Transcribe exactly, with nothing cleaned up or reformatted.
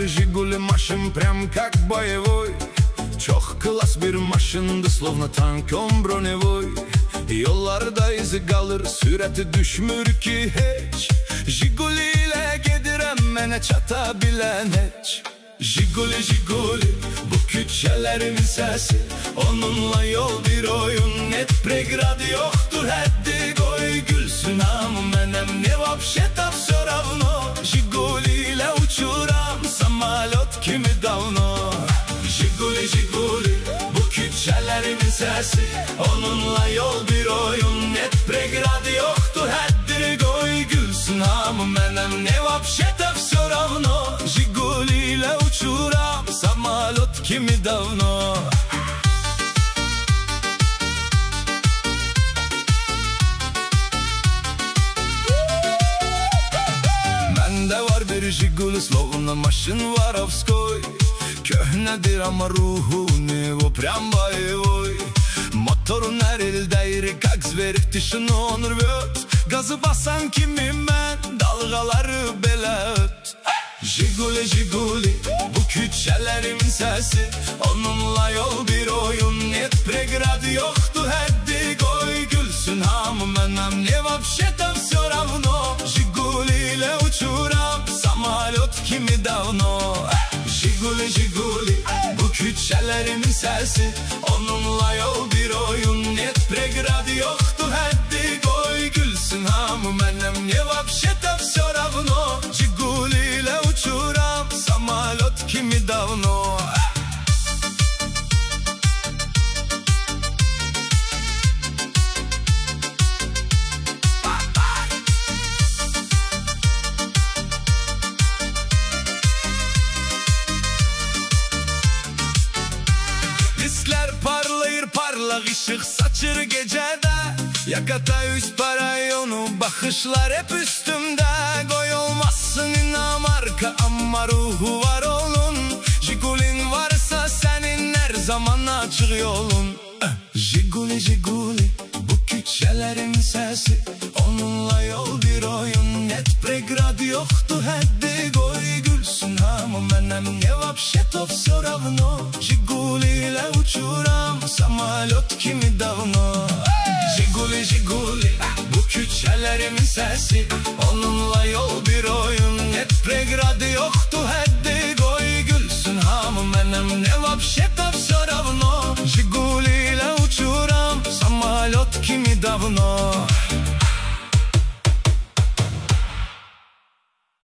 Жигули машин прям как боевой. Çok klas bir maşındı, словно tankom bronevой. Yollarda izi kalır, süreti düşmür ki hiç. Jiguli ile gedirem mene çata bilen hiç. Jiguli Jiguli bu küçelerimin sesi, onunla yol bir oyun. Net pregrad yoktur haddi, koy gülsün ama menem ne vapşeta все равно. Jiguli ile uçuram samalot kimi davno. Jiguli Jiguli bu küçelerimin sesi, onunla yol bir oyun. Net pregrad yoktur haddi, koy gülsün ama menem ne vapşeta все равно. Jiguli ile uçuram samalot kimi davno. Mende var bir Jiguli, словно maşın varovskoy. Köhnedir ama ruhu него прям боевой. Motorun her ildeyri, как зверь в тишину он рвет. Gazı basan kimim ben, dalgaları bele öt. Jiguli Jiguli bu küçelerimin sesi, onunla yol bir oyun. Net pregrad yoktu haddi, koy gülsün ama menem ne vapşeta все равно. Jiguli ile uçuram samalot kimi davno. Jiguli Jiguli bu küçelerimin sesi, onunla yol bir oyun. Net pregrad yoktu haddi, koy gülsün ama menem ne vapşeta все равно. Jiguli ile uçuram samalot kimi davno. Diskler parlayır, parlak ışık saçır gecede. Yakata üst parayonu, bakışlar hep üstümde. Koy olmazsın inan marka ama ruhu var olun. Jigulin varsa senin her zaman açık yolun. Jiguli Jiguli bu küçelerin sesi, onunla yol bir oyun. Net pregrad yoktu haddi, koy gülsün ama menem ne vapşeta все равно. Jiguli ile uçuram samalot kimi davno. Jiguli Jiguli bu küçelerimin sesi, onunla yol bir oyun. Net pregrad yoktu haddi,